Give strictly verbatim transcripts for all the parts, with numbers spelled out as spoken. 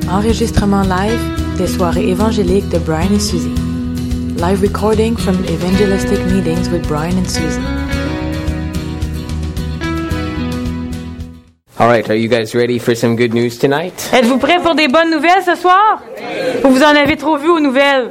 Enregistrement live des soirées évangéliques de Brian et Suzy. Live recording from evangelistic meetings with Brian and Suzy. All right, are you guys ready for some good news tonight? Êtes-vous prêts pour des bonnes nouvelles ce soir? Ou vous en avez trop vu aux nouvelles?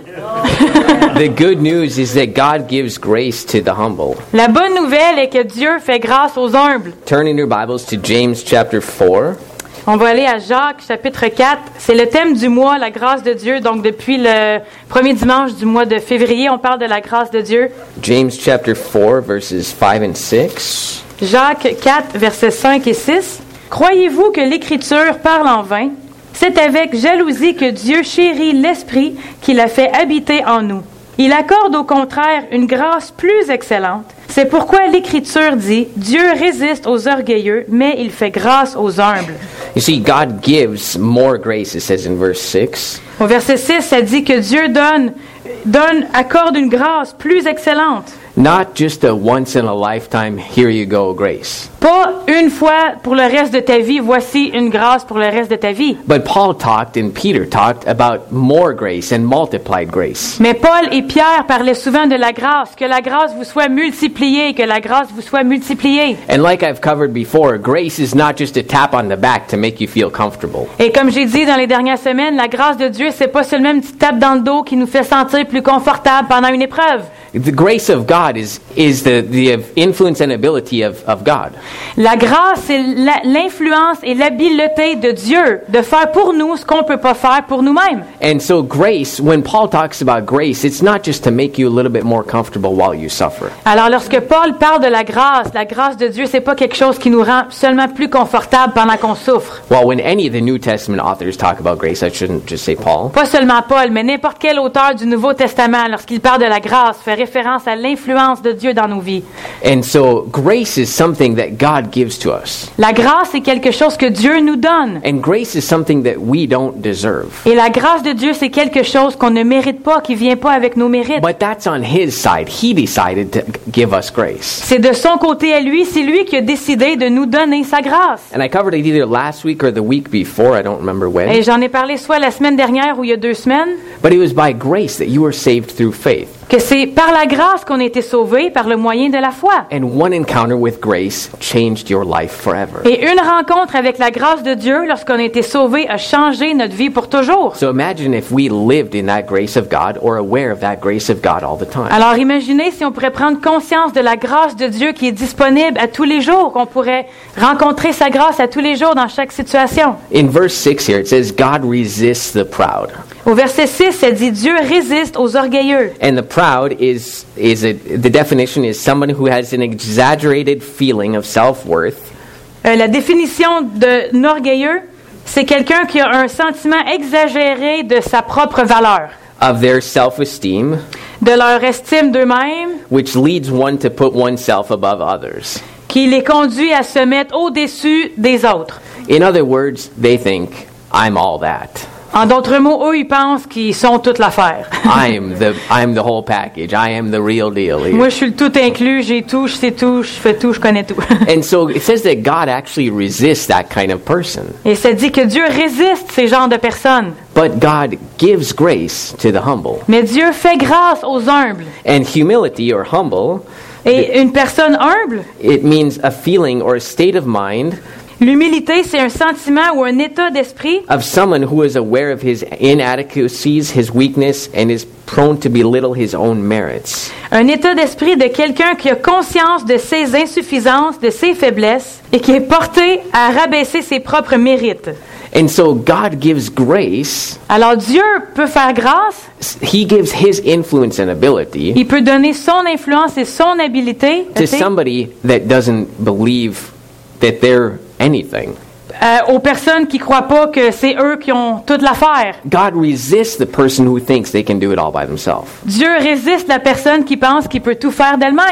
The good news is that God gives grace to the humble. La bonne nouvelle est que Dieu fait grâce aux humbles. Turn in your Bibles to James chapter four. On va aller à Jacques chapitre quatre. C'est le thème du mois, la grâce de Dieu. Donc depuis le premier dimanche du mois de février, on parle de la grâce de Dieu. James chapter four, verses five and six. Jacques quatre, versets cinq et six. Croyez-vous que l'Écriture parle en vain? C'est avec jalousie que Dieu chérit l'Esprit qu'il a fait habiter en nous. Il accorde au contraire une grâce plus excellente. C'est pourquoi l'Écriture dit, Dieu résiste aux orgueilleux, mais il fait grâce aux humbles. You see, God gives more grace, it says in verse six. Au verset six, ça dit que Dieu donne, donne, accorde une grâce plus excellente. Not just a once-in-a-lifetime, here you go, grace. Pas une fois pour le reste de ta vie, voici une grâce pour le reste de ta vie. But Paul talked and Peter talked about more grace and multiplied grace. Mais Paul et Pierre parlaient souvent de la grâce, que la grâce vous soit multipliée, que la grâce vous soit multipliée. And like I've covered before, grace is not just a tap on the back to make you feel comfortable. Et comme j'ai dit dans les dernières semaines, la grâce de Dieu, c'est pas seulement une petite tape dans le dos qui nous fait sentir plus confortable pendant une épreuve. The grace of God is is the, the influence and ability of, of God. La grâce, c'est la, l'influence et l'habileté de Dieu de faire pour nous ce qu'on peut pas faire pour nous-mêmes. And so grace, when Paul talks about grace, it's not just to make you a little bit more comfortable while you suffer. Alors lorsque Paul parle de la grâce, la grâce de Dieu, c'est pas quelque chose qui nous rend seulement plus confortable pendant qu'on souffre. Well, when any of the New Testament authors talk about grace, I shouldn't just say Paul. Pas seulement Paul, mais n'importe quel auteur du Nouveau Testament, lorsqu'il parle de la grâce, fait référence à l'influence de Dieu dans nos vies. And so grace is something that God gives to us. La grâce est quelque chose que Dieu nous donne. And grace is something that we don't deserve. Et la grâce de Dieu, c'est quelque chose qu'on ne mérite pas, qui vient pas avec nos mérites. But that's on his side. He decided to give us grace. C'est de son côté à lui, c'est lui qui a décidé de nous donner sa grâce. And I covered it either last week or the week before, I don't remember when. Et j'en ai parlé soit la semaine dernière ou il y a deux semaines. But it was by grace that you were saved through faith. Que c'est par la grâce qu'on a été sauvés, par le moyen de la foi. And one encounter with grace changed your life forever. Et une rencontre avec la grâce de Dieu, lorsqu'on a été sauvés, a changé notre vie pour toujours. So imagine if we lived in that grace of God or aware of that grace of God all the time. Alors imaginez si on pourrait prendre conscience de la grâce de Dieu qui est disponible à tous les jours, qu'on pourrait rencontrer sa grâce à tous les jours dans chaque situation. In verse six here, it says, God resists the proud. Au verset six, ça dit Dieu résiste aux orgueilleux. And the proud is is a, the definition is someone who has an exaggerated feeling of self-worth. Euh, la définition d'un orgueilleux, c'est quelqu'un qui a un sentiment exagéré de sa propre valeur, Of their self-esteem, de leur estime d'eux-mêmes, which leads one to put oneself above others. qui les conduit à se mettre au-dessus des autres. In other words, they think, I'm all that. En d'autres mots, eux, ils pensent qu'ils sont toute l'affaire. I'm the I'm the whole package. I am the real deal here. Moi, je suis le tout inclus, j'ai tout, je sais tout, je fais tout, je connais tout. And so it says that God actually resists that kind of person. Et ça dit que Dieu résiste ces genres de personnes. But God gives grace to the humble. Mais Dieu fait grâce aux humbles. And humility or humble, Et une personne humble, it means a feeling or a state of mind l'humilité, c'est un sentiment ou un état d'esprit of someone who is aware of his inadequacies, his weakness, and is prone to belittle his own merits. Un état d'esprit de quelqu'un qui a conscience de ses insuffisances, de ses faiblesses, et qui est porté à rabaisser ses propres mérites. And so God gives grace. Alors Dieu peut faire grâce, He gives His influence and ability il peut donner son influence et son habilité to tu sais, somebody that doesn't believe that they're anything. euh, aux personnes qui croient pas que c'est eux qui ont toute l'affaire. God resists the person who thinks they can do it all by themselves. Dieu résiste la personne qui pense qu'il peut tout faire d'elle-même.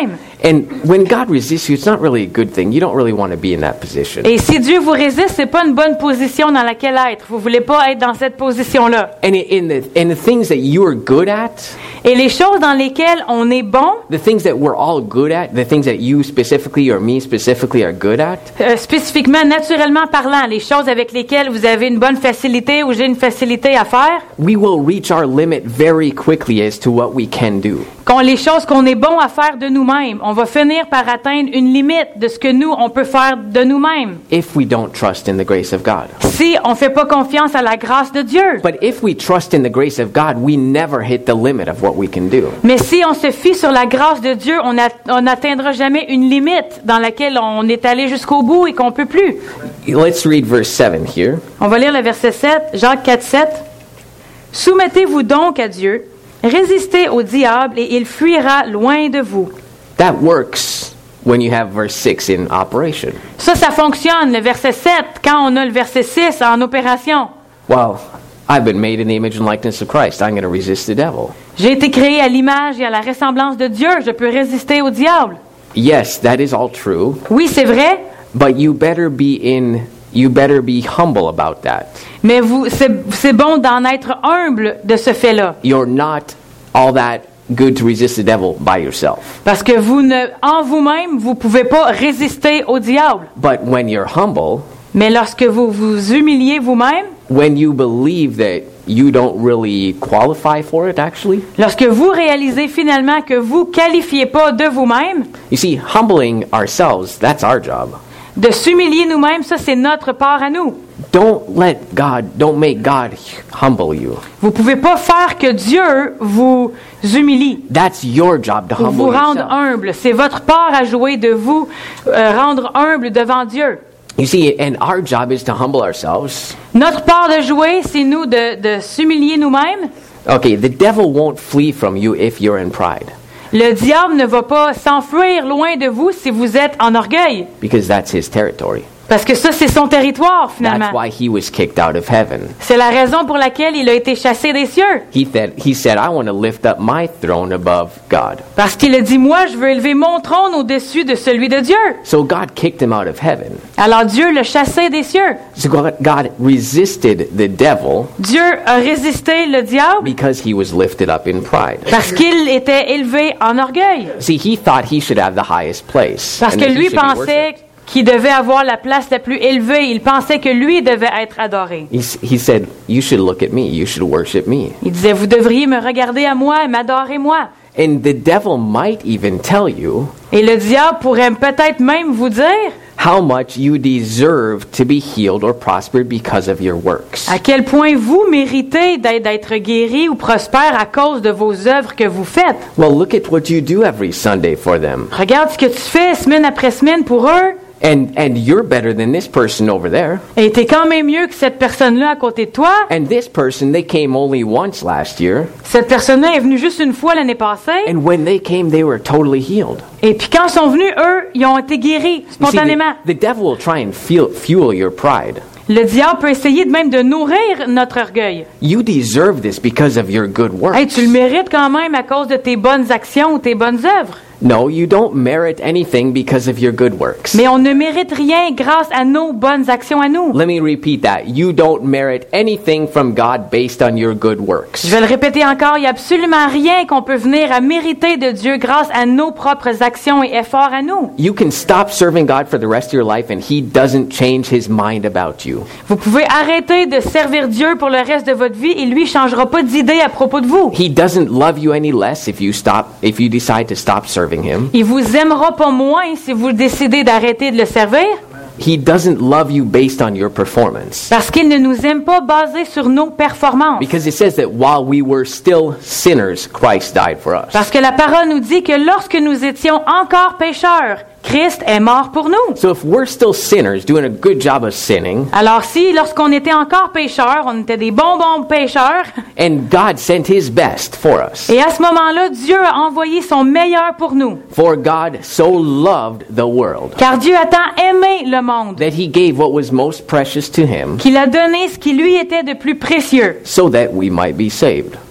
And when God resists you, it's not really a good thing. You don't really want to be in that position. Et si Dieu vous résiste, c'est pas une bonne position dans laquelle être. Vous voulez pas être dans cette position-là. And in the in the things that you are good at, Et les choses dans lesquelles on est bon, the things that we're all good at, the things that you specifically or me specifically are good at, euh, spécifiquement, naturellement parlant, les choses avec lesquelles vous avez une bonne facilité ou j'ai une facilité à faire, we will reach our limit very quickly as to what we can do. qu'on les choses qu'on est bon à faire de nous-mêmes, on va finir par atteindre une limite de ce que nous, on peut faire de nous-mêmes. If we don't trust in the grace of God. Si on fait pas confiance à la grâce de Dieu. But if we trust in the grace of God, we never hit the limit of what we can do. Mais si on se fie sur la grâce de Dieu, on n'atteindra jamais une limite dans laquelle on est allé jusqu'au bout et qu'on peut plus. Let's read verse seven here. On va lire le verset sept, Jacques quatre, sept. Soumettez-vous donc à Dieu, résistez au diable et il fuira loin de vous. That works when you have verse six in operation. Ça, ça fonctionne, le verset sept, quand on a le verset six en opération. Well, I've been made in the image and likeness of Christ. I'm going to resist the devil. J'ai été créé à l'image et à la ressemblance de Dieu, je peux résister au diable. Yes, that is all true, Oui, c'est vrai, but you better be in you better be humble about that. mais vous, c'est, c'est bon d'en être humble de ce fait-là. You're not all that good to resist the devil by yourself. Parce que vous ne, en vous-même, vous pouvez pas résister au diable. But when you're humble, Mais lorsque vous vous humiliez vous-même, when you believe that you don't really qualify for it actually, lorsque vous réalisez finalement que vous qualifiez pas de vous-même, you see, humbling ourselves, that's our job. de s'humilier nous-mêmes, ça c'est notre part à nous. Don't let God, don't make God humble you. Vous pouvez pas faire que Dieu vous humilie. That's your job to Pour vous humble rendre yourself. humble. C'est votre part à jouer de vous euh, rendre humble devant Dieu. You see, and our job is to humble ourselves. Notre part de jouer, c'est nous de, de s'humilier nous-mêmes. Okay, the devil won't flee from you if you're in pride, Le diable ne va pas s'enfuir loin de vous si vous êtes en orgueil. because that's his territory. Parce que ça, c'est son territoire, finalement. That's why he was kicked out of heaven. C'est la raison pour laquelle il a été chassé des cieux. He said, he said, I want to lift up my throne above God. Parce qu'il a dit, moi, je veux élever mon trône au-dessus de celui de Dieu. So God kicked him out of heaven. Alors Dieu l'a chassé des cieux. So God, God resisted the devil Dieu a résisté le diable because he was lifted up in pride. parce qu'il était élevé en orgueil. See, he thought he should have the highest place. Parce and que that he lui should be pensait worshipped. qu'il devait avoir la place la plus élevée. Il pensait que lui devait être adoré. He, s- he said, you should look at me. You should worship me. Il disait, vous devriez me regarder à moi et m'adorer moi. And the devil might even tell you Et le diable pourrait peut-être même vous dire how much you deserve to be healed or prospered because of your works. à quel point vous méritez d'être, d'être guéri ou prospère à cause de vos œuvres que vous faites. Well, look at what you do every Sunday for them. Regarde ce que tu fais semaine après semaine pour eux. And and you're better than this person over there. Et t'es quand même mieux que cette personne-là à côté de toi. And this person, they came only once last year. Cette personne-là est venue juste une fois l'année passée. And when they came, they were totally healed. Et puis quand ils sont venus, eux, ils ont été guéris You see, spontanément. the, the devil will try and fuel, fuel your pride. Le diable peut essayer de même de nourrir notre orgueil. You deserve this because of your good works. Hey, tu le mérites quand même à cause de tes bonnes actions ou tes bonnes œuvres. No, you don't merit anything because of your good works. Mais on ne mérite rien grâce à nos bonnes actions à nous. Let me repeat that. You don't merit anything from God based on your good works. Je vais le répéter encore, il n'y a absolument rien qu'on peut venir à mériter de Dieu grâce à nos propres actions et efforts à nous. You can stop serving God for the rest of your life and He doesn't change His mind about you. Vous pouvez arrêter de servir Dieu pour le reste de votre vie et lui ne changera pas d'idée à propos de vous. He doesn't love you any less if you stop, if you decide to stop serving Him. Il vous aimera pas moins si vous décidez d'arrêter de le servir. He doesn't love you based on your performance. Parce qu'il ne nous aime pas basé sur nos performances. Because it says that while we were still sinners, Christ died for us. Parce que la parole nous dit que lorsque nous étions encore pécheurs, Christ est mort pour nous. So if we're still sinners, doing a good job of sinning, Alors si, lorsqu'on était encore pécheurs, on était des bons bons pécheurs, and God sent His best for us, et à ce moment-là, Dieu a envoyé son meilleur pour nous. for God so loved the world, Car Dieu a tant aimé le monde that He gave what was most precious to Him, qu'il a donné ce qui lui était de plus précieux, so that we might be saved.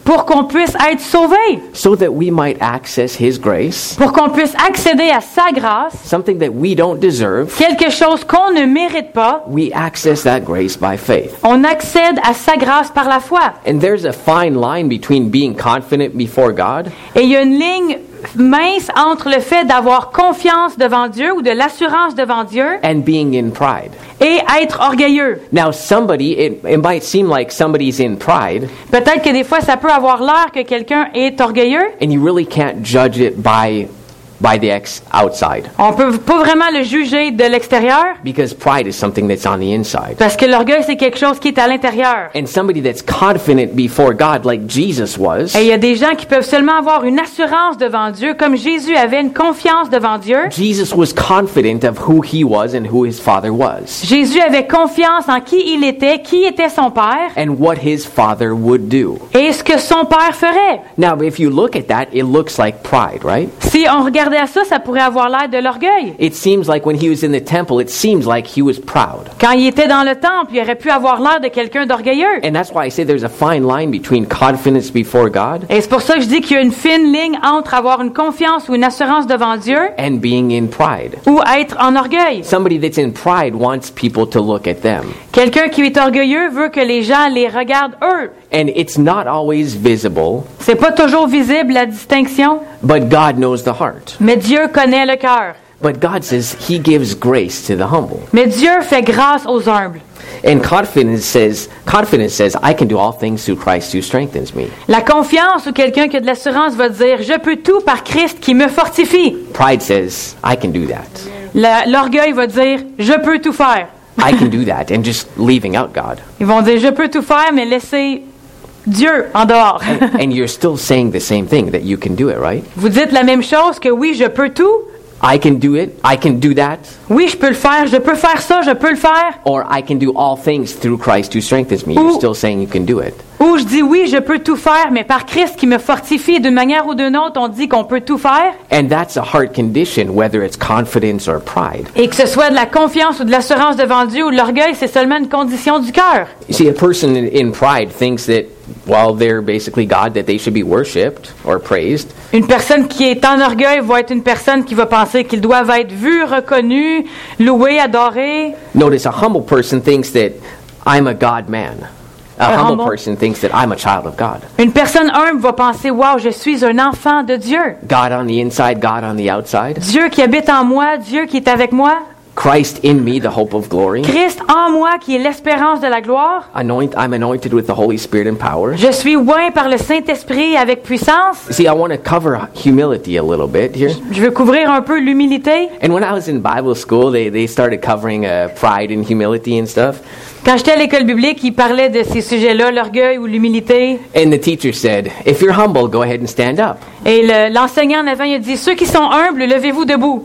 pour qu'on puisse être sauvé, so that we might access His grace, pour qu'on puisse accéder à sa grâce, something that we don't deserve. quelque chose qu'on ne mérite pas. We access that grace by faith. On accède à sa grâce par la foi. And there's a fine line between being confident before God Et il y a une ligne mince entre le fait d'avoir confiance devant Dieu ou de l'assurance devant Dieu and being in pride. et être orgueilleux. Now, somebody, it, it might seem like somebody's in pride, Peut-être que des fois, ça peut avoir l'air que quelqu'un est orgueilleux. and you really can't judge it by by the ex outside, On peut pas vraiment le juger de l'extérieur because pride is something that's on the inside. parce que l'orgueil, c'est quelque chose qui est à l'intérieur. And somebody that's confident before God, like Jesus was, Et il y a des gens qui peuvent seulement avoir une assurance devant Dieu, comme Jésus avait une confiance devant Dieu. Jesus was confident of who he was and who his father was, Jésus avait confiance en qui il était, qui était son père and what his father would do. et ce que son père ferait. Now, if you look at that, it looks like pride, right? Si on regardait à ça, ça pourrait avoir l'air de l'orgueil. It seems like when he was in the temple, it seems like he was proud. Quand il était dans le temple, il aurait pu avoir l'air de quelqu'un d'orgueilleux. And that's why I say there's a fine line between confidence before God Et c'est pour ça que je dis qu'il y a une fine ligne entre avoir une confiance ou une assurance devant Dieu and being in pride. ou être en orgueil. Somebody that's in pride wants people to look at them. Quelqu'un qui est orgueilleux veut que les gens les regardent eux. And it's not always visible, C'est pas toujours visible la distinction, but God knows the heart. mais Dieu connaît le cœur. But God says he gives grace to the humble. Mais Dieu fait grâce aux humbles. And confidence says, confidence says, I can do all things through Christ who strengthens me. La confiance ou quelqu'un qui a de l'assurance va dire je peux tout par Christ qui me fortifie. Pride says, I can do that. La- L'orgueil va dire je peux tout faire. I can do that, and just leaving out God. Ils vont dire je peux tout faire mais laisser Dieu en dehors. And you're still saying the same thing, that you can do it, right? Vous dites la même chose que oui, je peux tout. I can do it, I can do that, Oui, je peux le faire, je peux faire ça, je peux le faire. or I can do all things through Christ who strengthens me. You're Ou- still saying you can do it. Ou je dis oui, je peux tout faire, mais par Christ qui me fortifie d'une manière ou d'une autre, on dit qu'on peut tout faire. And that's a heart condition, whether it's confidence or pride. Et que ce soit de la confiance ou de l'assurance devant Dieu ou de l'orgueil, c'est seulement une condition du cœur. You see, a person in, in pride thinks that, well, they're basically God, that they should be worshipped or praised. Une personne qui est en orgueil va être une personne qui va penser qu'ils doivent être vus, reconnus, loués, adorés. Notice, a humble person thinks that I'm a God man. A A humble humble- person thinks that I'm a child of God. Une personne humble va penser, wow, je suis un enfant de Dieu. God on the inside, God on the outside. Dieu qui habite en moi, Dieu qui est avec moi. Christ in me, the hope of glory. Christ en moi qui est l'espérance de la gloire. Anoint, I'm anointed with the Holy Spirit and power. Je suis oint par le Saint-Esprit avec puissance. See, I want to cover humility a little bit here. Je veux couvrir un peu l'humilité. And when I was in Bible school, they, they started covering uh, pride and humility and stuff. Quand j'étais à l'école biblique, ils parlaient de ces sujets-là, l'orgueil ou l'humilité. And the teacher said, if you're humble, go ahead and stand up. Et le- l'enseignant en avant, il a dit, ceux qui sont humbles, levez-vous debout.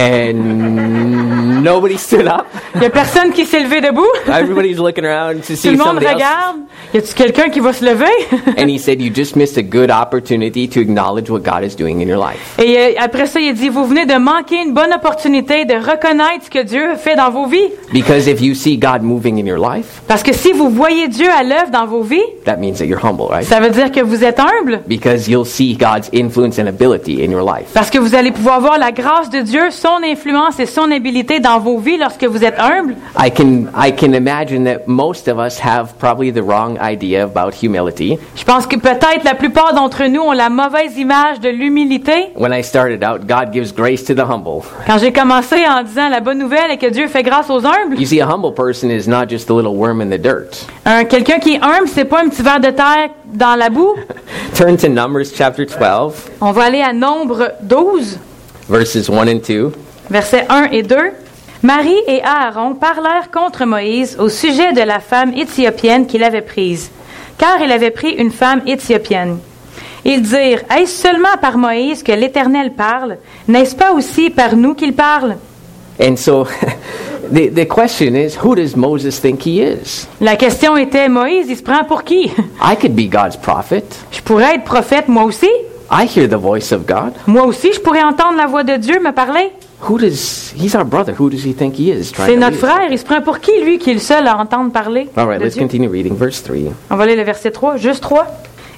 And nobody stood up. Il n'y a personne qui s'est levé debout. Everybody's looking around to Tout see le monde somebody else. regarde. Y a-tu quelqu'un qui va se lever? And he said, you just missed a good opportunity to acknowledge what God is doing in your life. Et euh, après ça, il a dit, vous venez de manquer une bonne opportunité de reconnaître ce que Dieu fait dans vos vies. Because if you see God moving in your life, Parce que si vous voyez Dieu à l'œuvre dans vos vies, that means that you're humble, right? ça veut dire que vous êtes humble. Because you'll see God's influence and ability in your life. Parce que vous allez pouvoir voir la grâce de Dieu, son influence et son habilité dans vos vies lorsque vous êtes humble. I can I can imagine that most of us have probably the wrong idea about humility. Je pense que peut-être la plupart d'entre nous ont la mauvaise image de l'humilité. When I started out, God gives grace to the humble. Quand j'ai commencé en disant la bonne nouvelle est que Dieu fait grâce aux humbles. You see, a humble person is not just a little worm in the dirt. Un, quelqu'un qui est humble, c'est pas un petit ver de terre dans la boue. Turn to Numbers chapter twelve, On va aller à Nombre douze, verses one and two. versets un et deux. Marie et Aaron parlèrent contre Moïse au sujet de la femme éthiopienne qu'il avait prise, car il avait pris une femme éthiopienne. Ils dirent, est-ce seulement par Moïse que l'Éternel parle? N'est-ce pas aussi par nous qu'il parle? And so the, the question is, who does Moses think he is? La question était, Moïse, il se prend pour qui? I could be God's prophet. Je pourrais être prophète, moi aussi. I hear the voice of God. Moi aussi, je pourrais entendre la voix de Dieu me parler. Who does, he's our brother. Who does he think he is? Trying C'est to notre lead us? frère, il se prend pour qui, lui, qui est le seul à entendre parler All right, de let's Dieu? continue reading verse three. On va aller le verset trois, juste trois.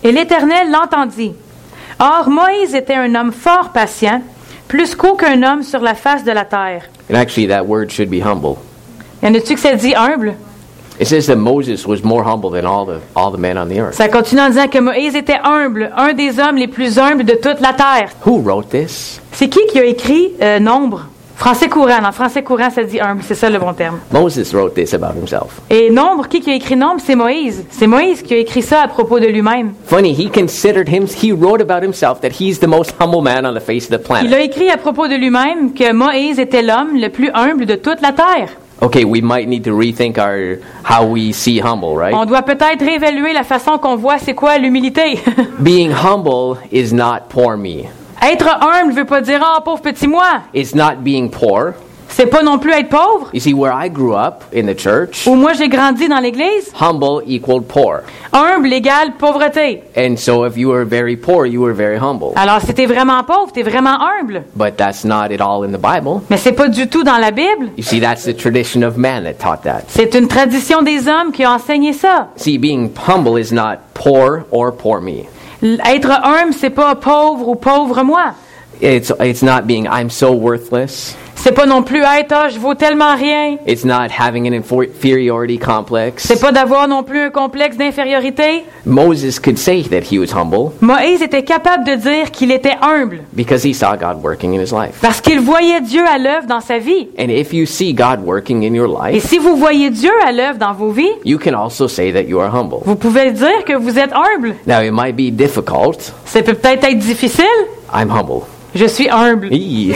Et l'Éternel l'entendit. Or, Moïse était un homme fort patient, plus qu'aucun homme sur la face de la terre. And actually, that word should be humble. Y en a-tu que ça dit humble? It says that Moses was more humble than all the all the men on the earth. Ça continue en disant que Moïse était humble, un des hommes les plus humbles de toute la terre. Who wrote this? C'est qui qui a écrit euh, Nombre? Français courant. En français courant, ça dit humble. C'est ça le bon terme. Moses wrote this about himself. Et Nombre, qui qui a écrit Nombre? C'est Moïse. C'est Moïse qui a écrit ça à propos de lui-même. Funny, he considered him, he wrote about himself that he's the most humble man on the face of the Il planet. a écrit à propos de lui-même que Moïse était l'homme le plus humble de toute la terre. Okay, we might need to rethink our how we see humble, right? On doit peut-être réévaluer la façon qu'on voit c'est quoi l'humilité. Being humble is not poor me. Être humble veut pas dire « Ah, pauvre petit moi It's not being poor. ». C'est pas non plus être pauvre. You see, where I grew up in the church, Ou moi j'ai grandi dans l'église. humble equaled poor. Humble égale pauvreté. And so if you were very poor, you were very humble. Alors si t'es vraiment pauvre, t'es vraiment humble. But that's not at all in the Bible. Mais c'est pas du tout dans la Bible. You see, that's the tradition of man that taught that. C'est une tradition des hommes qui ont enseigné ça. See, being humble is not poor or poor me. L- Être humble, c'est pas pauvre ou pauvre moi. It's it's not being I'm so worthless. C'est pas non plus être ah, je vaux tellement rien. It's not having an inferiority complex. C'est pas d'avoir non plus un complexe d'infériorité. Moses could say that he was humble Moïse était capable de dire qu'il était humble because he saw God working in his life. parce qu'il voyait Dieu à l'œuvre dans sa vie. And if you see God working in your Et life, si vous voyez Dieu à l'œuvre dans vos vies, you can also say that you are humble. vous pouvez dire que vous êtes humble. Now, it might be difficult. Ça peut peut-être être difficile. I'm humble. Je suis humble. Eee.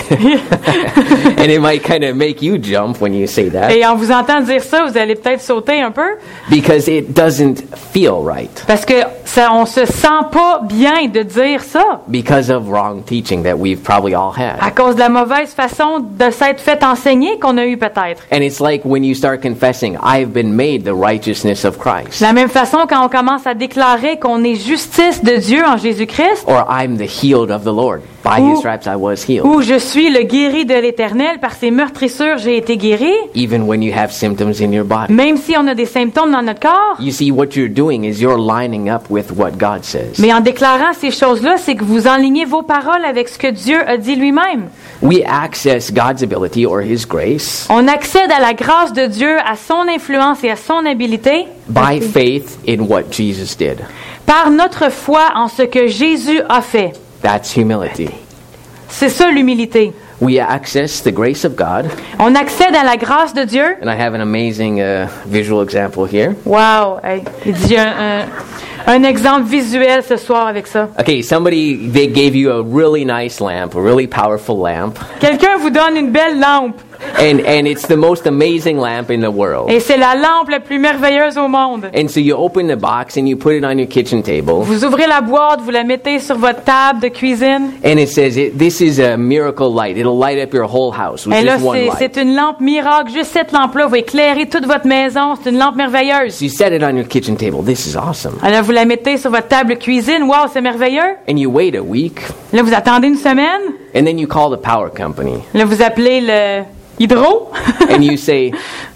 And it might kind of make you jump when you say that Et en vous entendant dire ça, vous allez peut-être sauter un peu because it doesn't feel right parce que ça, on se sent pas bien de dire ça because of wrong teaching that we've probably all à had. cause de la mauvaise façon de s'être fait enseigner qu'on a eu peut-être. And it's like when you start confessing, I've been made the righteousness of Christ, De la même façon quand on commence à déclarer qu'on est justice de Dieu en Jésus-Christ or I'm the healed of the Lord. By Ou- his stripes I was healed. ou je suis le guéri de l'Éternel par ses meurtrissures j'ai été guéri, Even when you have symptoms in your body. même si on a des symptômes dans notre corps. You see, what you're doing is you're lining up with what God says. Mais en déclarant ces choses-là, c'est que vous enlignez vos paroles avec ce que Dieu a dit lui-même. We access God's ability or his grace On accède à la grâce de Dieu, à son influence et à son habilité by faith in what Jesus did. par notre foi en ce que Jésus a fait. That's humility. C'est ça l'humilité. We access the grace of God, On accède à la grâce de Dieu. and I have an amazing uh, visual example here. Wow! Hey, il dit un, un, un exemple visuel ce soir avec ça. Okay, somebody, they gave you a really nice lamp, a really powerful lamp, Quelqu'un vous donne une belle lampe. and, and it's the most amazing lamp in the world. Et c'est la lampe la plus merveilleuse au monde. And so you open the box and you put it on your kitchen table, Vous ouvrez la boîte, vous la mettez sur votre table de cuisine. and it says, it, this is a miracle light. It'll light up your whole house with Et là, just one c'est, light. c'est une lampe miracle. Juste cette lampe-là va éclairer toute votre maison. C'est une lampe merveilleuse. So you set it on your kitchen table. This is awesome. Alors, vous la mettez sur votre table de cuisine. Wow, c'est merveilleux. And you wait a week, Là, vous attendez une semaine. and then you call the power company, Là, vous appelez le hydro. and you say,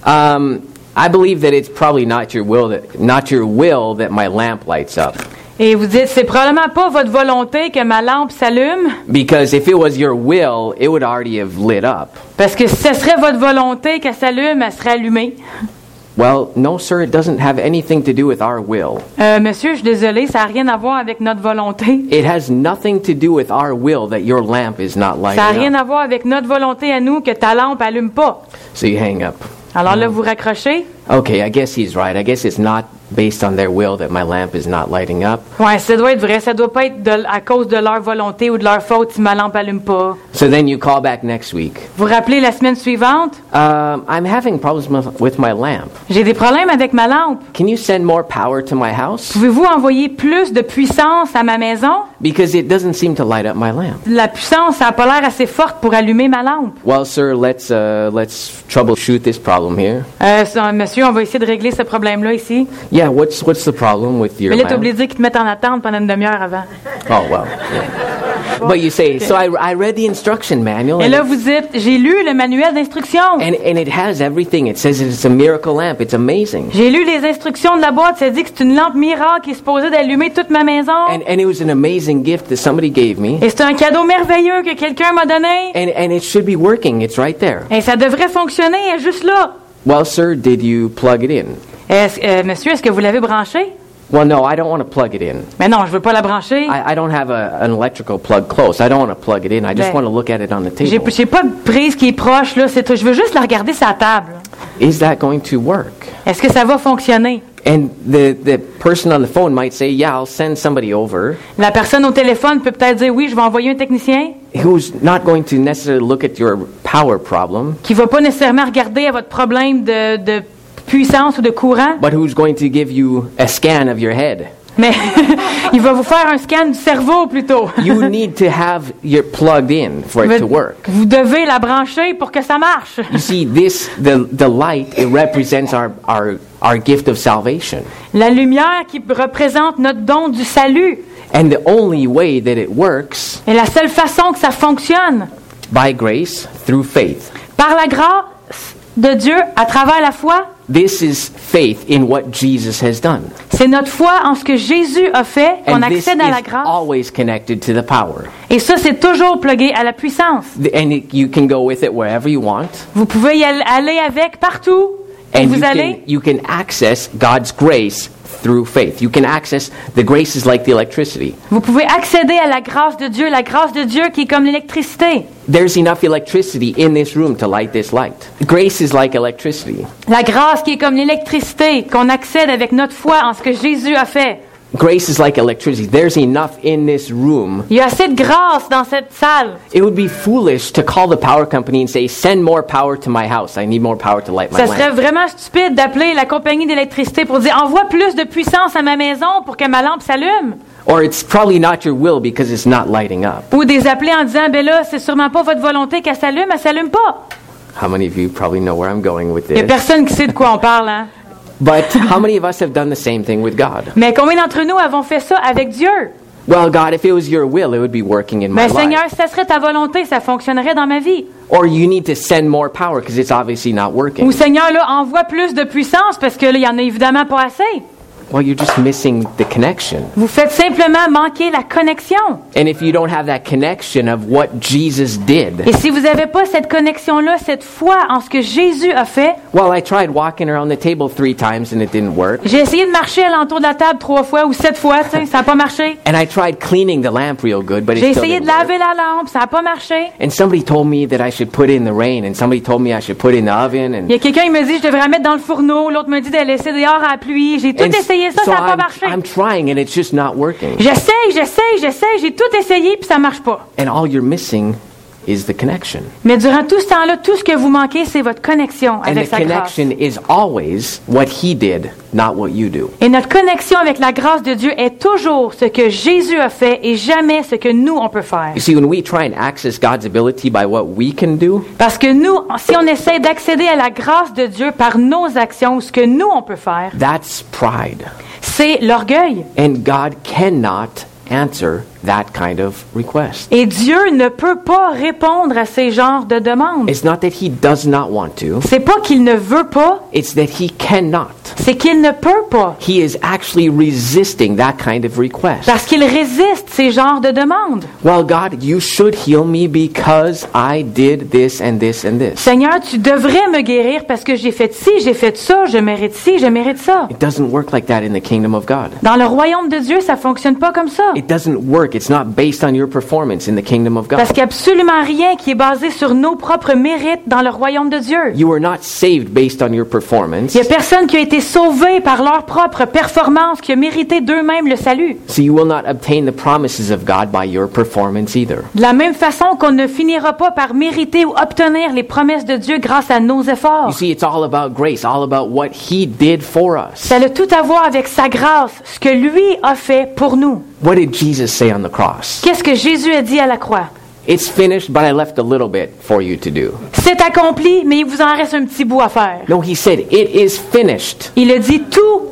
um, I believe that it's probably not your will that not your will that my lamp lights up. Et vous dites, c'est probablement pas votre volonté que ma lampe s'allume. Because if it was your will, it would already have lit up. Parce que si ce serait votre volonté qu'elle s'allume, elle serait allumée. Well, no, sir, it doesn't have anything to do with our will. Euh, monsieur, je suis désolée, ça n'a rien à voir avec notre volonté. It has nothing to do with our will that your lamp is not lighting Ça n'a rien up. à voir avec notre volonté à nous que ta lampe allume pas. So you hang up. Alors là, vous raccrochez. Okay, I guess he's right. I guess it's not based on their will that my lamp is not lighting up. Ouais, ça doit être vrai. Ça doit pas être de- à cause de leur volonté ou de leur faute si ma lampe allume pas. So then you call back next week. Vous rappelez la semaine suivante? Um, I'm having problems with- with my lamp. J'ai des problèmes avec ma lampe. Can you send more power to my house? Pouvez-vous envoyer plus de puissance à ma maison? Because it doesn't seem to light up my lamp. La puissance, ça n'a pas l'air assez forte pour allumer ma lampe. Well, sir, let's uh, let's troubleshoot this problem here. Euh, ça, monsieur, on va essayer de régler ce problème-là ici. Yeah, what's what's the problem with your Mais là, t'es lamp? obligé qu'ils te mettent en attente pendant une demi-heure avant. Oh well. Yeah. But you say, so I, I read the instruction manual. Et And, là, it- vous dites, j'ai lu le manuel d'instruction. and, and it has everything. It says it's a miracle lamp. It's amazing. J'ai lu les instructions de la boîte, ça dit que c'est une lampe miracle qui est supposée d'allumer toute ma maison. And, and it was an amazing gift that somebody gave me. Et c'est un cadeau merveilleux que quelqu'un m'a donné. And, and it should be working. It's right there. Et ça devrait fonctionner, elle est juste là. Well, sir, did you plug it in? Est-ce- euh, monsieur, est-ce que vous l'avez branché? Well, no, I don't want to plug it in. Mais non, je veux pas la brancher. I, I don't have a, an electrical plug close. I don't want to plug it in. I just Ben, want to look at it on the J'ai table. j'ai pas de prise qui est proche, là. C'est tout. Je veux juste la regarder sur la table. Is that going to work? Est-ce que ça va fonctionner? And the, the person on the phone might say, yeah, I'll send somebody over La personne au téléphone peut peut-être dire oui, je vais envoyer un technicien who's not going to necessarily look at your power problem, qui va pas nécessairement regarder à votre problème de, de puissance ou de courant, but who's going to give you a scan of your head. mais il va vous faire un scan du cerveau plutôt. You need to have your plugged in for it to work. Vous devez la brancher pour que ça marche. You see, this the the light it represents our our our gift of salvation, La lumière qui représente notre don du salut. and the only way that it works Et la seule façon que ça fonctionne, by grace through faith. par la grâce de Dieu, à travers la foi, This is faith in what Jesus has done, c'est notre foi en ce que Jésus a fait qu'on and this accède à la is grâce. always connected to the power. Et ça, c'est toujours plugué à la puissance. The- And it, you can go with it wherever you want, Vous pouvez y all- aller avec partout où and vous you allez. can you can access God's grace through faith. You can access the grace is like the electricity. Vous pouvez accéder à la grâce de Dieu, la grâce de Dieu qui est comme l'électricité. There's enough electricity in this room to light this light. Grace is like electricity. La grâce qui est comme l'électricité, qu'on accède avec notre foi en ce que Jésus a fait. Grace is like electricity. There's enough in this room. Il y a assez de grâce dans cette salle. It would be foolish to call the power company and say, send more power to my house. I need more power to light my Ça serait lamp. vraiment stupide d'appeler la compagnie d'électricité pour dire envoie plus de puissance à ma maison pour que ma lampe s'allume. Or it's probably not your will because it's not lighting up. Ou des appeler en disant ben là, c'est sûrement pas votre volonté qu'elle s'allume, elle s'allume pas. How many of you probably know where I'm going with Il y a this? personne qui sait de quoi on parle, hein. But how many of us have done the same thing with God? Mais combien d'entre nous avons fait ça avec Dieu? Well, God, if it was your will, it would be working in my Mais Seigneur, life. si ça serait ta volonté, ça fonctionnerait dans ma vie. Or you need to send more power because it's obviously not working. Ou Seigneur, là, envoie plus de puissance parce que là, il y en a évidemment pas assez. Well, you're just missing the connection. Vous faites simplement manquer la connexion. And if you don't have that connection of what Jesus did, Et si vous n'avez pas cette connexion-là, cette foi en ce que Jésus a fait, well, I tried walking around the table three times and it didn't work. j'ai essayé de marcher à l'entour de la table trois fois ou sept fois, tu sais, ça n'a pas marché. And I tried cleaning the lamp real good, but it J'ai still essayé de didn't work. laver la lampe, ça n'a pas marché. And somebody told me that I should put it in the rain, and somebody told me I should put it in the oven. And, Il y a quelqu'un qui me dit je devrais la mettre dans le fourneau, l'autre me dit de la laisser dehors à la pluie. J'ai tout and essayé ça, so ça n'a pas I'm, marché. I'm trying, and it's just not working. J'essaye, j'essaye, j'essaye, j'ai tout essayé puis ça marche pas. And all you're missing is the connection. Mais durant tout ce temps-là, tout ce que vous manquez, c'est votre connexion And avec the sa grâce. connection is always what He did, not what you do. Et notre connexion avec la grâce de Dieu est toujours ce que Jésus a fait et jamais ce que nous, on peut faire. You see, when we try and access God's ability by what we can do, Parce que nous, si on essaie d'accéder à la grâce de Dieu par nos actions, ou ce que nous, on peut faire, that's pride. c'est l'orgueil. And God cannot answer that kind of request. Et Dieu ne peut pas répondre à ces genres de demandes. It's not that He does not want to, C'est pas qu'il ne veut pas, it's that He cannot. c'est qu'il ne peut pas. He is actually resisting that kind of request. Parce qu'il résiste ces genres de demandes. Well, God, you should heal me because I did this and this and this. Seigneur, tu devrais me guérir parce que j'ai fait ci, j'ai fait ça, je mérite ci, je mérite ça. It doesn't work like that in the kingdom of God. Dans le royaume de Dieu, ça fonctionne pas comme ça. It doesn't work. It's not based on your performance in the kingdom of Parce God. qu'il n'y a absolument rien qui est basé sur nos propres mérites dans le royaume de Dieu. You are not saved based on your performance. Il n'y a personne qui a été sauvé par leur propre performance, qui a mérité d'eux-mêmes le salut. So you will not obtain the promises of God by your performance either. De la même façon qu'on ne finira pas par mériter ou obtenir les promesses de Dieu grâce à nos You efforts. see, it's all about grace, all about what He did for us. Ça a tout à voir avec sa grâce, ce que lui a fait pour nous. What did Jesus say on the cross? Qu'est-ce que Jésus a dit à la croix? It's finished, but I left a little bit for you to do. C'est accompli, mais il vous en reste un petit bout à faire. No, He said, it is finished. Il a dit tout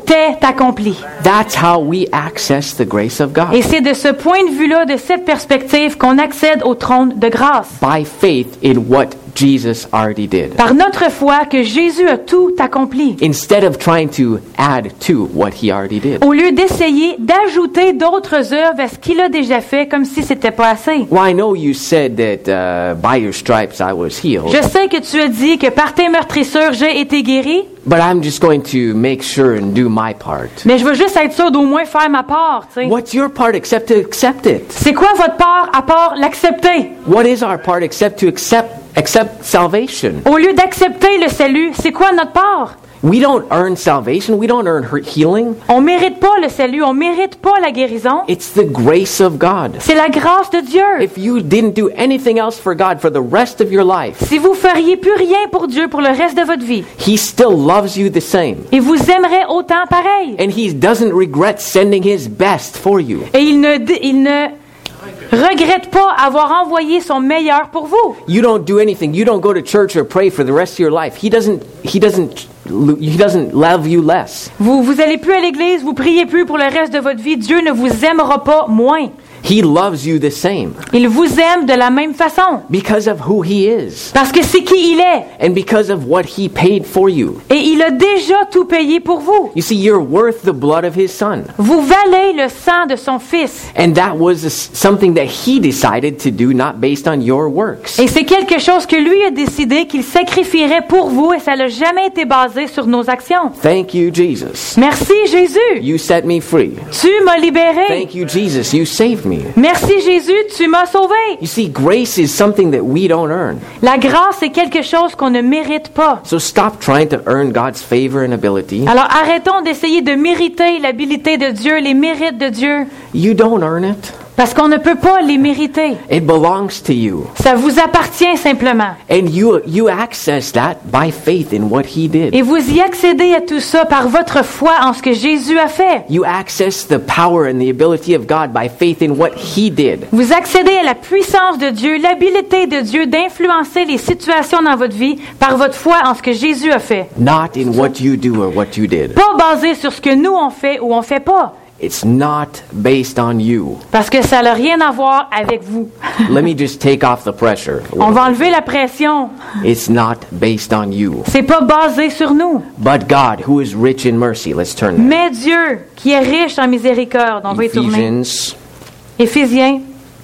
est accompli. That's how we access the grace of God. Et c'est de ce point de vue-là, de cette perspective, qu'on accède au trône de grâce. By faith in what Jesus already did. Par notre foi que Jésus a tout accompli. Instead of trying to add to what he already did. Au lieu d'essayer d'ajouter d'autres œuvres à ce qu'il a déjà fait, comme si c'était pas assez. Well, I know you said that uh, by your stripes I was healed. Je sais que tu as dit que par tes meurtrissures j'ai été guéri. But I'm just going to make sure and do my part. Mais je veux juste être sûr d'au moins faire ma part, tu sais. What's your part except to accept it? C'est quoi votre part à part l'accepter? What is our part except to accept accept salvation? Au lieu d'accepter le salut, c'est quoi notre part? We don't earn salvation. We don't earn healing. On mérite pas le salut, on mérite pas la guérison. It's the grace of God. C'est la grâce de Dieu. If you didn't do anything else for God for the rest of your life, Si vous feriez plus rien pour Dieu pour le reste de votre vie, He still loves you the same. il vous aimerait autant pareil. And He doesn't regret sending His best for you. Et il ne, il ne regrette pas avoir envoyé son meilleur pour vous. You don't do anything. You don't go to church or pray for the rest of your life. He doesn't He doesn't He doesn't love you less. Vous vous allez plus à l'église, vous priez plus pour le reste de votre vie. Dieu ne vous aimera pas moins. He loves you the same Il vous aime de la même façon. because of who He is Parce que c'est qui il est. and because of what He paid for you. Et il a déjà tout payé pour vous. You see, you're worth the blood of His Son. Vous valez le sang de son Fils. And that was a, something that He decided to do, not based on your works. Et c'est quelque chose que lui a décidé qu'il sacrifierait pour vous et ça n'a jamais été basé sur nos actions. Thank you, Jesus. Merci Jésus. You set me free. Tu m'as libéré. Thank you, Jesus. You saved me. Merci Jésus, tu m'as sauvé. You see, grace is something that we don't earn. La grâce est quelque chose qu'on ne mérite pas. So stop trying to earn God's favor and ability. Alors arrêtons d'essayer de mériter l'habilité de Dieu, les mérites de Dieu, You don't earn it. parce qu'on ne peut pas les mériter. It belongs to you. Ça vous appartient simplement. And you you access that by faith in what He did. Et vous y accédez à tout ça par votre foi en ce que Jésus a fait. You access the power and the ability of God by faith in what He did. Vous accédez à la puissance de Dieu, l'habilité de Dieu d'influencer les situations dans votre vie par votre foi en ce que Jésus a fait. Not in what you do or what you did. Pas basé sur ce que nous on fait ou on fait pas. It's not based on you. Parce que ça n'a rien à voir avec vous. Let me just take off the pressure. On va enlever la pression. It's not based on you. C'est pas basé sur nous. But God, who is rich in mercy. Let's turn there. Mais Dieu, qui est riche en miséricorde, on va y tourner. Ephesians Éphésiens,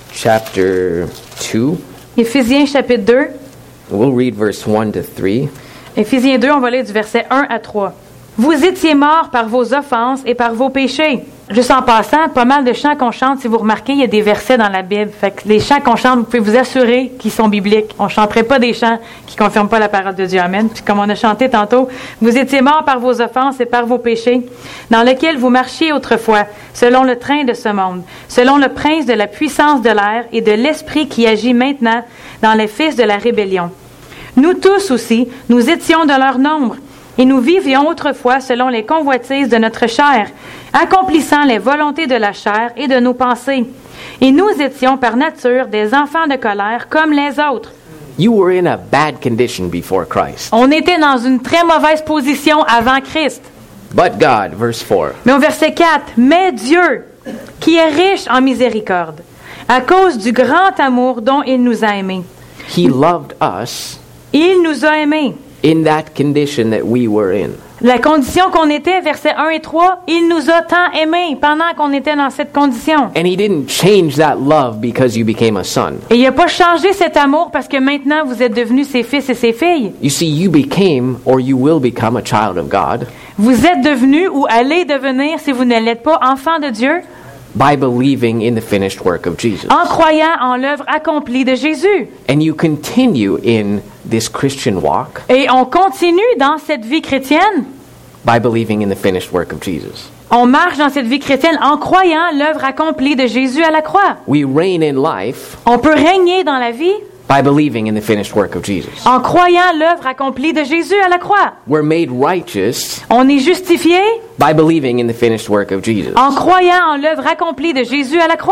chapter two. Éphésiens chapitre deux. We'll read verse one to three. Éphésiens deux, on va lire du verset un à trois. Vous étiez morts par vos offenses et par vos péchés. Juste en passant, pas mal de chants qu'on chante, si vous remarquez, il y a des versets dans la Bible. Fait que les chants qu'on chante, vous pouvez vous assurer qu'ils sont bibliques. On ne chanterait pas des chants qui ne confirment pas la parole de Dieu. Amen. Puis comme on a chanté tantôt, vous étiez morts par vos offenses et par vos péchés, dans lesquels vous marchiez autrefois, selon le train de ce monde, selon le prince de la puissance de l'air et de l'esprit qui agit maintenant dans les fils de la rébellion. Nous tous aussi, nous étions de leur nombre. Et nous vivions autrefois selon les convoitises de notre chair, accomplissant les volontés de la chair et de nos pensées. Et nous étions par nature des enfants de colère comme les autres. You were in a bad condition before Christ. On était dans une très mauvaise position avant Christ. But God, verse four. Mais au verset quatre, « Mais Dieu, qui est riche en miséricorde, à cause du grand amour dont il nous a aimés. He loved us Il nous a aimés. in that condition that we were in. La condition qu'on était, versets un et trois, il nous a tant aimés pendant qu'on était dans cette condition. And He didn't change that love because you became a son. Et il n'a pas changé cet amour parce que maintenant vous êtes devenus ses fils et ses filles. You see, you became or you will become a child of God Vous êtes devenus ou allez devenir, si vous ne l'êtes pas, enfants de Dieu, by believing in the finished work of Jesus. en croyant en l'œuvre accomplie de Jésus. And you continue in this Christian walk Et on continue dans cette vie chrétienne. by believing in the finished work of Jesus. On marche dans cette vie chrétienne en croyant l'œuvre accomplie de Jésus à la croix. We reign in life On peut régner dans la vie by believing in the finished work of Jesus. en croyant l'œuvre accomplie de Jésus à la croix. We're made righteous On est justifié by believing in the finished work of Jesus. en croyant en l'œuvre accomplie de Jésus à la croix.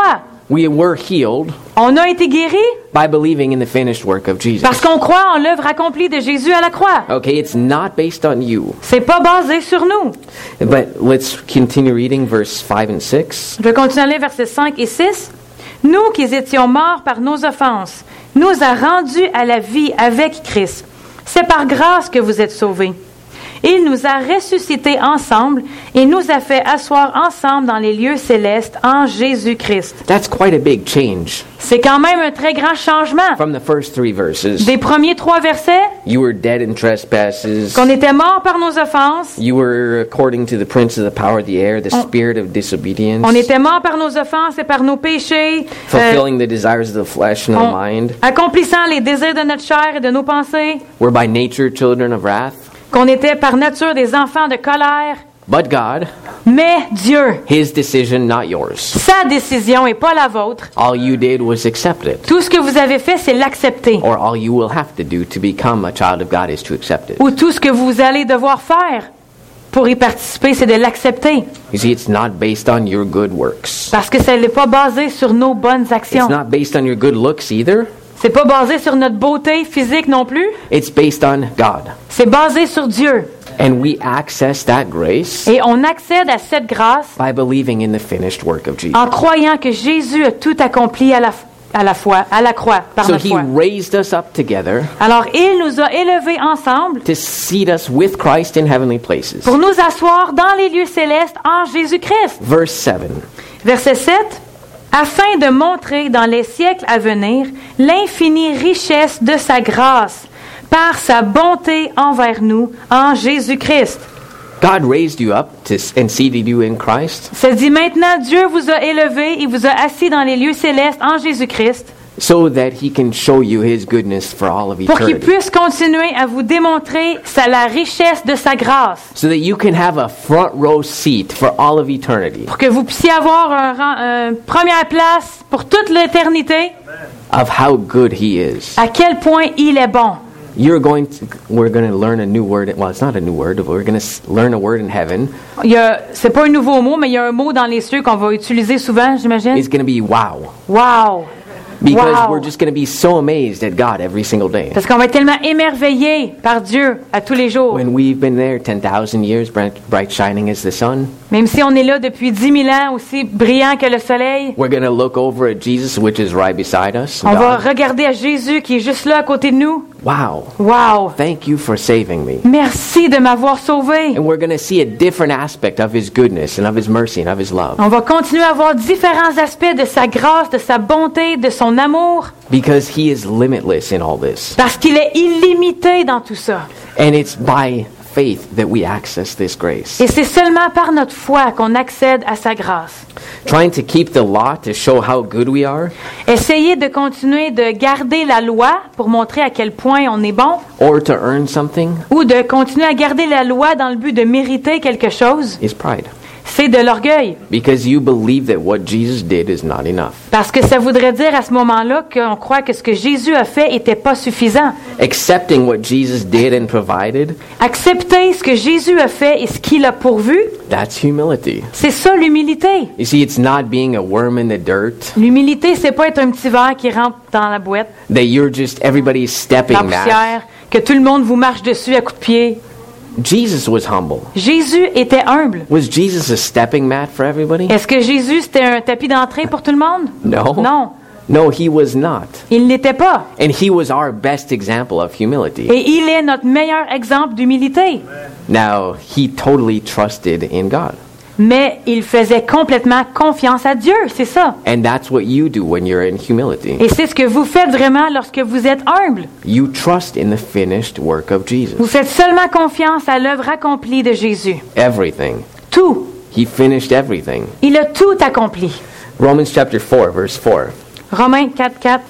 We were healed On a été guéris by believing in the finished work of Jesus. parce qu'on croit en l'œuvre accomplie de Jésus à la croix. Okay, it's not based on you. C'est pas basé sur nous. But let's continue reading verse five and six. Je vais continuer à lire versets cinq et six. Nous qui étions morts par nos offenses, nous a rendus à la vie avec Christ. C'est par grâce que vous êtes sauvés. Il nous a ressuscités ensemble et nous a fait asseoir ensemble dans les lieux célestes en Jésus-Christ. That's quite a big change C'est quand même un très grand changement. from the first three verses. Des premiers trois versets, You were dead in trespasses. qu'on était morts par nos offenses, You were according to the prince of the power of the air, the spirit of disobedience, on était morts par nos offenses et par nos péchés, euh, fulfilling the desires of the flesh and the on- mind. accomplissant les désirs de notre chair et de nos pensées, We're by nature children of wrath. qu'on était par nature des enfants de colère. But God, Mais Dieu, His decision, not yours. sa décision et pas la vôtre. All you did was accept it. Tout ce que vous avez fait, c'est l'accepter. Or all you will have to do to become a child of God is to accept it. Ou tout ce que vous allez devoir faire pour y participer, c'est de l'accepter. You see, it's not based on your good works. Parce que ça n'est pas basé sur nos bonnes It's actions. not based on your good looks either. C'est pas basé sur notre beauté physique non plus. It's based on God. C'est basé sur Dieu. And we access that grace Et on accède à cette grâce by believing in the finished work of Jesus. en croyant que Jésus a tout accompli à la, à la foi, à la croix, par So notre He foi. raised us up together Alors, il nous a élevés ensemble to seat us with Christ in heavenly places. pour nous asseoir dans les lieux célestes en Jésus-Christ. Verse seven. Verset sept. Afin de montrer dans les siècles à venir l'infinie richesse de sa grâce par sa bonté envers nous en Jésus-Christ. God raised you up to, and seated you in Christ Ça dit maintenant, Dieu vous a élevé, il vous a assis dans les lieux célestes en Jésus-Christ so that He can show you His goodness for all of pour qu'il eternity. puisse continuer à vous démontrer sa, la richesse de sa grâce, So that you can have a front row seat for all of eternity pour que vous puissiez avoir un rang- une première place pour toute l'éternité, of how good He is. à quel point il est bon. You're going to, we're going to learn a new word. Well, it's not a new word. But we're going to learn a word in heaven. Il y a, c'est pas un nouveau mot, mais il y a un mot dans les cieux qu'on va utiliser souvent, j'imagine. It's going to be wow. Wow! Because Wow. we're just going to be so amazed at God every single day. Parce qu'on va être tellement émerveillés par Dieu à tous les jours. When we've been there ten thousand years, bright, bright shining as the sun, Même si on est là depuis dix mille ans, aussi brillant que le soleil, we're going to look over at Jesus, which is right beside us. on va God. regarder à Jésus qui est juste là à côté de nous. Wow. Wow! Thank you for saving me. Merci de m'avoir sauvé. And we're going to see a different aspect of His goodness and of His mercy and of His love. On va continuer à voir différents aspects de sa grâce, de sa bonté, de son amour, Because He is limitless in all this. parce qu'il est illimité dans tout ça. And it's by faith that we access this grace. Et c'est seulement par notre foi qu'on accède à sa grâce. Trying to keep the law to show how good we are, Essayer de continuer de garder la loi pour montrer à quel point on est bon, or to earn something, ou de continuer à garder la loi dans le but de mériter quelque chose, is pride. c'est de l'orgueil. Because you believe that what Jesus did is not enough. Parce que ça voudrait dire à ce moment-là qu'on croit que ce que Jésus a fait n'était pas suffisant. Accepting what Jesus did and provided, Accepter ce que Jésus a fait et ce qu'il a pourvu, that's humility. c'est ça l'humilité. You see, it's not being a worm in the dirt, L'humilité, c'est pas être un petit verre qui rentre dans la boîte, that you're just, everybody's la stepping back. poussière, que tout le monde vous marche dessus à coups de pied. Jesus was humble. Jésus était humble. Was Jesus a stepping mat for everybody? Est-ce que Jésus, c'était un tapis d'entrée pour tout le monde? No. Non, No, He was not. il n'était pas. And He was our best example of humility. Et il est notre meilleur exemple d'humilité. Now, He totally trusted in God. Mais il faisait complètement confiance à Dieu, c'est ça. And that's what you do when you're in humility. Et c'est ce que vous faites vraiment lorsque vous êtes humble. You trust in the finished work of Jesus. Vous faites seulement confiance à l'œuvre accomplie de Jésus. Everything. Tout. He finished everything. Il a tout accompli. Romans chapter four, verse four. Romains quatre, quatre.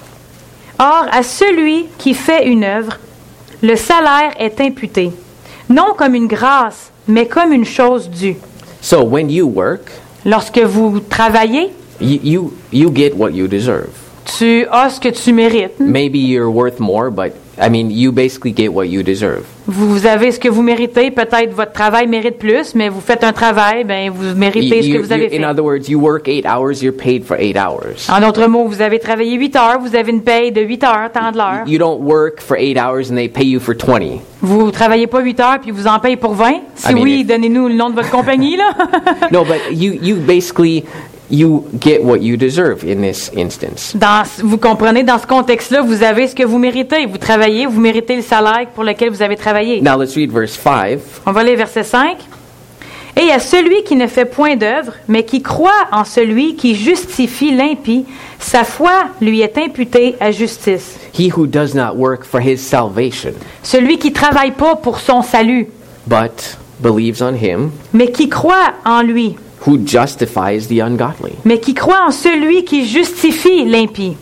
Or, à celui qui fait une œuvre, le salaire est imputé, non comme une grâce, mais comme une chose due. So when you work, Lorsque vous travaillez, you, you, you get what you deserve. tu as ce que tu mérites. Maybe you're worth more, but I mean, you basically get what you deserve. Vous avez ce que vous méritez. Peut-être votre travail mérite plus, mais vous faites un travail, ben vous méritez You- ce you- que vous avez you- in fait. other words, you work eight hours, you're paid for eight hours. En d'autres mots, vous avez travaillé huit heures, vous avez une paye de huit heures, temps de l'heure. You don't work for eight hours and they pay you for twenty. Vous travaillez pas huit heures puis vous en payez pour vingt. Si I mean, oui, if- donnez-nous le nom de votre compagnie, là. No, but you, you basically, you get what you deserve in this instance. Dans, vous comprenez, dans ce contexte-là, vous avez ce que vous méritez. Vous travaillez, vous méritez le salaire pour lequel vous avez travaillé. Now let's read verse five. On va aller verset cinq. Et à celui qui ne fait point d'œuvre, mais qui croit en celui qui justifie l'impie, sa foi lui est imputée à justice. He who does not work for his salvation, Celui qui travaille pas pour son salut, but believes on him mais qui croit en lui, who justifies the ungodly. mais qui croit en celui qui justifie l'impie.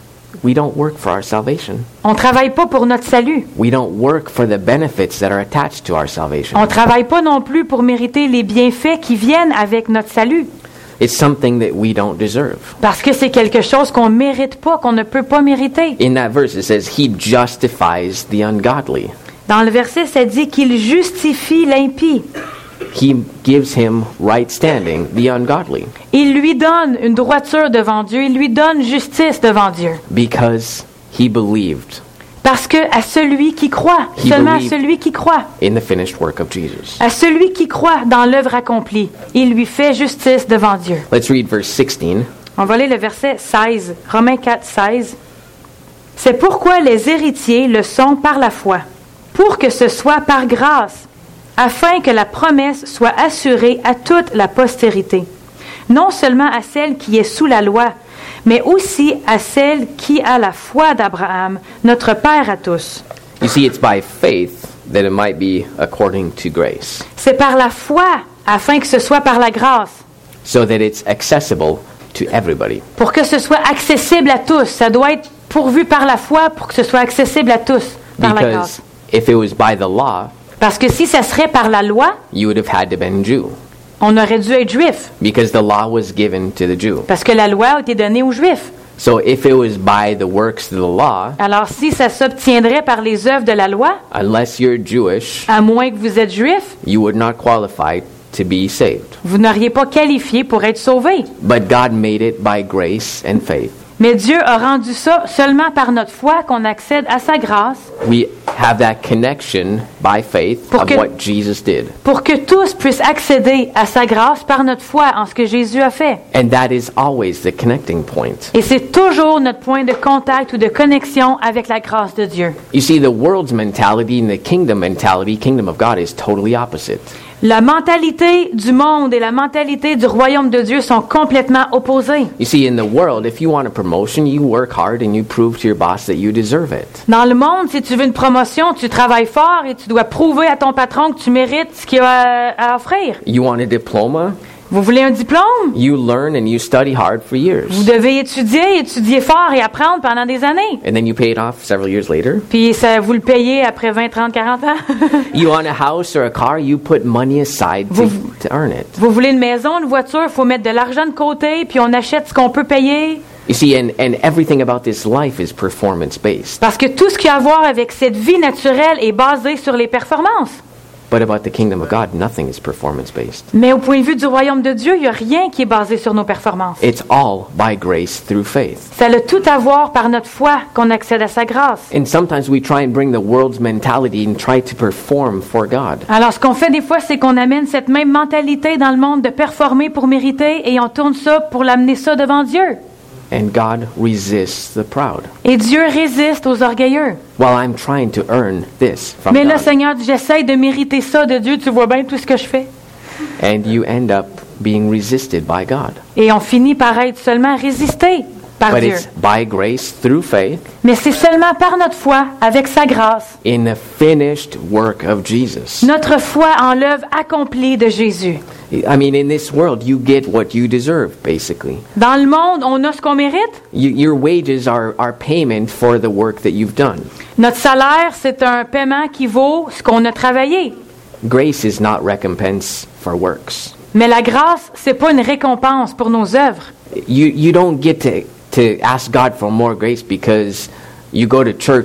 We don't work for our salvation. On travaille pas pour notre salut. We don't work for the benefits that are attached to our salvation. On travaille pas non plus pour mériter les bienfaits qui viennent avec notre salut. It's something that we don't deserve. Parce que c'est quelque chose qu'on mérite pas, qu'on ne peut pas mériter. In that verse, it says, He justifies the ungodly. Dans le verset, ça dit qu'il justifie l'impie. He gives him right standing, the ungodly, Il lui donne une droiture devant Dieu. Il lui donne justice devant Dieu. because he believed Parce que à celui qui croit, He seulement à believed. celui qui croit, in the finished work of Jesus. à celui qui croit dans l'œuvre accomplie, il lui fait justice devant Dieu. Let's read verse sixteen. On va lire le verset seize, Romains quatre, seize. C'est pourquoi les héritiers le sont par la foi, pour que ce soit par grâce, afin que la promesse soit assurée à toute la postérité, non seulement à celle qui est sous la loi, mais aussi à celle qui a la foi d'Abraham, notre Père à tous. You see, it's by faith that it might be according to grace, C'est par la foi, afin que ce soit par la grâce, so that it's accessible to everybody. pour que ce soit accessible à tous. Ça doit être pourvu par la foi pour que ce soit accessible à tous par la grâce. Because if it was by the law, Parce que si ça serait par la loi, you would have had to been Jew, on aurait dû être juif, because the law was given to the Jew. parce que la loi a été donnée aux juifs. So if it was by the works of the law, Alors si ça s'obtiendrait par les œuvres de la loi, unless you're Jewish, à moins que vous êtes juif, you would not qualify to be saved. vous n'auriez pas qualifié pour être sauvé. But God made it by grace and faith. Mais Dieu a rendu ça seulement par notre foi qu'on accède à sa grâce, We have that connection by faith Pour of que- what Jesus did. pour que tous puissent accéder à sa grâce par notre foi en ce que Jésus a fait. And that is always the connecting point. Et c'est toujours notre point de contact ou de connexion avec la grâce de Dieu. You see, the world's mentality and the kingdom mentality, kingdom of God, is totally opposite. La mentalité du monde et la mentalité du royaume de Dieu sont complètement opposées. You see, in the world, if you want a promotion, you work hard and you prove to your boss that you deserve it. Dans le monde, si tu veux une promotion, tu travailles fort et tu dois prouver à ton patron que tu mérites ce qu'il a à offrir. You want a diploma? Vous voulez un diplôme? You learn and you study hard for Vous years. devez étudier, étudier fort et apprendre pendant des années. And then you pay it off several years later. Puis ça, vous le payez après vingt, trente, quarante ans. You want a house or a car, you put money aside to, Vous- to earn it. Vous voulez une maison, une voiture, il faut mettre de l'argent de côté, puis on achète ce qu'on peut payer. You see, and, and everything about this life is performance-based. Parce que tout ce qui a à voir avec cette vie naturelle est basé sur les performances. But about the kingdom of God, nothing is performance-based. Mais au point de vue du royaume de Dieu, il n'y a rien qui est basé sur nos performances. It's all by grace through faith. Ça a tout à voir par notre foi qu'on accède à sa grâce. And sometimes we try and bring the world's mentality and try to perform for God. Alors, ce qu'on fait des fois, c'est qu'on amène cette même mentalité dans le monde de performer pour mériter et on tourne ça pour l'amener ça devant Dieu. And God resists the proud. Et Dieu résiste aux orgueilleux. While I'm trying to earn this from Mais là, God. Seigneur, j'essaie de mériter ça de Dieu. Tu vois bien tout ce que je fais. And you end up being resisted by God. Et on finit par être seulement résisté par But Dieu. it's by grace through faith Mais c'est seulement par notre foi, avec sa grâce, in the finished work of Jesus. notre foi en l'œuvre accomplie de Jésus. I mean, in this world, you get what you deserve, basically. Dans le monde, on a ce qu'on mérite. You, your wages are, are payment for the work that you've done. Notre salaire, c'est un paiement qui vaut ce qu'on a travaillé. Grace is not recompense for works. Mais la grâce, c'est pas une récompense pour nos œuvres. You, you don't get to, to ask God for more grace because you go to church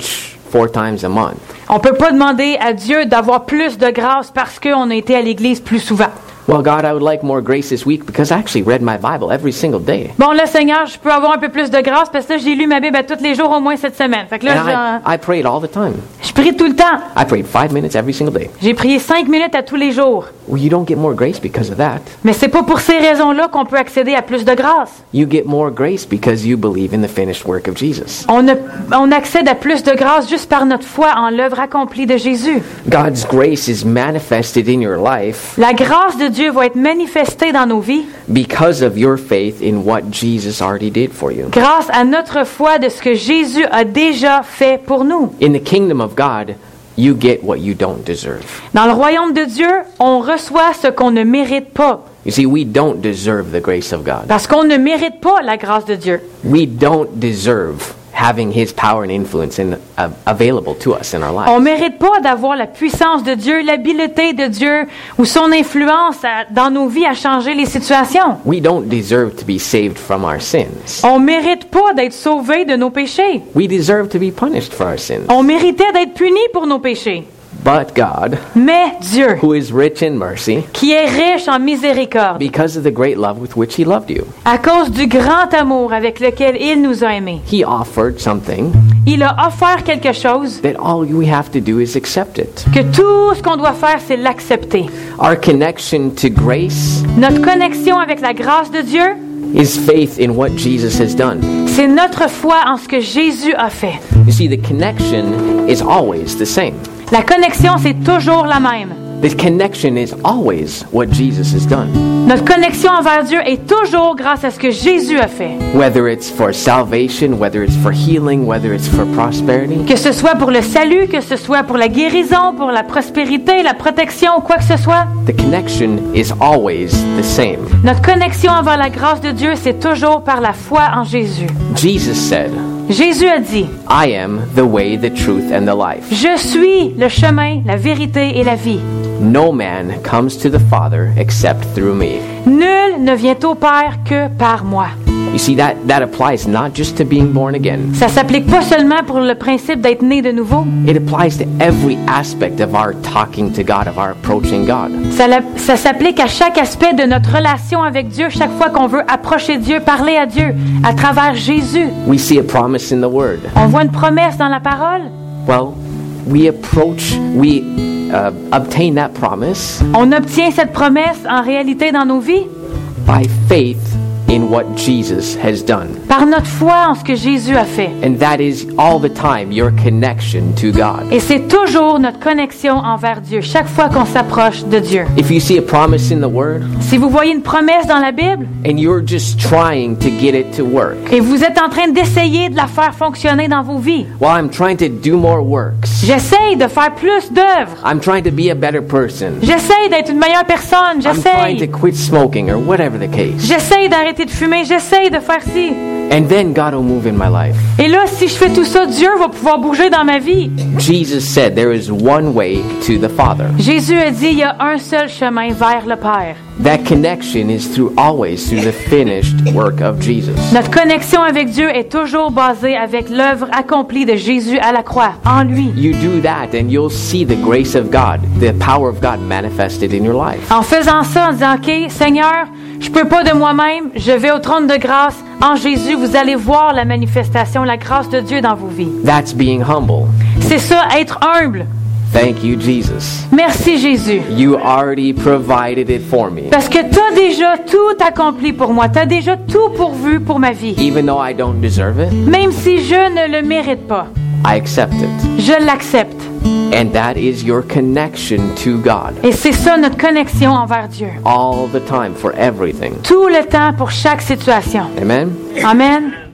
four times a month. On peut pas demander à Dieu d'avoir plus de grâce parce qu'on a été à l'église plus souvent. Well, God, I would like more grace this week because I actually read my Bible every single day. Bon, là, Seigneur, je peux avoir un peu plus de grâce parce que là, j'ai lu ma Bible à tous les jours au moins cette semaine. Fait que là, And I, I prayed all the time. je prie tout le temps. I prayed five minutes every single day. J'ai prié cinq minutes à tous les jours. Well, you don't get more grace because of that. Mais c'est pas pour ces raisons-là qu'on peut accéder à plus de grâce. You get more grace because you believe in the finished work of Jesus. On, a, on accède à plus de grâce juste par notre foi en l'œuvre accomplie de Jésus. God's grace is manifested in your life La grâce de Dieu va être manifestée dans nos vies because of your faith in what Jesus already did for you. grâce à notre foi de ce que Jésus a déjà fait pour nous. In the kingdom of God, you get what you don't deserve. Dans le royaume de Dieu, on reçoit ce qu'on ne mérite pas. You see, we don't deserve the grace of God. Parce qu'on ne mérite pas la grâce de Dieu. We don't deserve having His power and influence in, uh, available to us in our lives. On ne mérite pas d'avoir la puissance de Dieu, l'habileté de Dieu ou son influence à- dans nos vies à changer les situations. We don't deserve to be saved from our sins. On ne mérite pas d'être sauvé de nos péchés. We deserve to be punished for our sins. On méritait d'être puni pour nos péchés. But God, Mais Dieu, who is rich in mercy, qui est riche en miséricorde, because of the great love with which He loved you, à cause du grand amour avec lequel il nous a aimés, He offered something il a offert quelque chose that all we have to do is accept it. que tout ce qu'on doit faire, c'est l'accepter. Our connection to grace Notre connexion avec la grâce de Dieu, is faith in what Jesus has done. c'est notre foi en ce que Jésus a fait. You see, the connection is always the same. La connexion, c'est toujours la même. The connection is always what Jesus has done. Notre connexion envers Dieu est toujours grâce à ce que Jésus a fait. Whether it's for salvation, whether it's for healing, whether it's for prosperity, Que ce soit pour le salut, que ce soit pour la guérison, pour la prospérité, la protection ou quoi que ce soit, the connection is always the same. notre connexion envers la grâce de Dieu, c'est toujours par la foi en Jésus. Jesus said, Jésus a dit, I am the way, the truth, and the life. « Je suis le chemin, la vérité et la vie. No man comes to the Father except through me. Nul ne vient au Père que par moi. » You see, that, that applies not just to being born again. Ça s'applique pas seulement pour le principe d'être né de nouveau. It applies to every aspect of our talking to God, of our approaching God. Ça, la- ça s'applique à chaque aspect de notre relation avec Dieu, chaque fois qu'on veut approcher Dieu, parler à Dieu, à travers Jésus. We see a promise in the Word. On voit une promesse dans la parole. Well, we approach, we uh, obtain that promise On obtient cette promesse en réalité dans nos vies by faith in what Jesus has done. par notre foi en ce que Jésus a fait. And that is all the time your connection to God. Et c'est toujours notre connexion envers Dieu, chaque fois qu'on s'approche de Dieu. If you see a promise in the Word Si vous voyez une promesse dans la Bible and you're just trying to get it to work, et vous êtes en train d'essayer de la faire fonctionner dans vos vies, well, I'm trying to do more works. j'essaye de faire plus d'œuvres. I'm trying to be a better person. J'essaye d'être une meilleure personne. I'm trying to J'essaye. quit smoking or whatever the case. J'essaye d'arrêter de fumer. J'essaye de faire ci. And then God will move in my life. Et là, si je fais tout ça, Dieu va pouvoir bouger dans ma vie. Jesus said there is one way to the Father. Jésus a dit, il y a un seul chemin vers le Père. That connection is through always through the finished work of Jesus. Notre connexion avec Dieu est toujours basée avec l'œuvre accomplie de Jésus à la croix, en lui. You do that and you'll see the grace of God, the power of God manifested in your life. En faisant ça, en disant, OK, Seigneur, je peux pas de moi-même, je vais au trône de grâce. En Jésus, vous allez voir la manifestation, la grâce de Dieu dans vos vies. That's being humble. C'est ça, être humble. Thank you, Jesus. Merci, Jésus. You already provided it for me. Parce que tu as déjà tout accompli pour moi. Tu as déjà tout pourvu pour ma vie. Even though I don't deserve it, Même si je ne le mérite pas, I accept it. je l'accepte. And that is your connection to God. Et c'est ça notre connexion envers Dieu. All the time, for everything. Tout le temps pour chaque situation. Amen? Amen.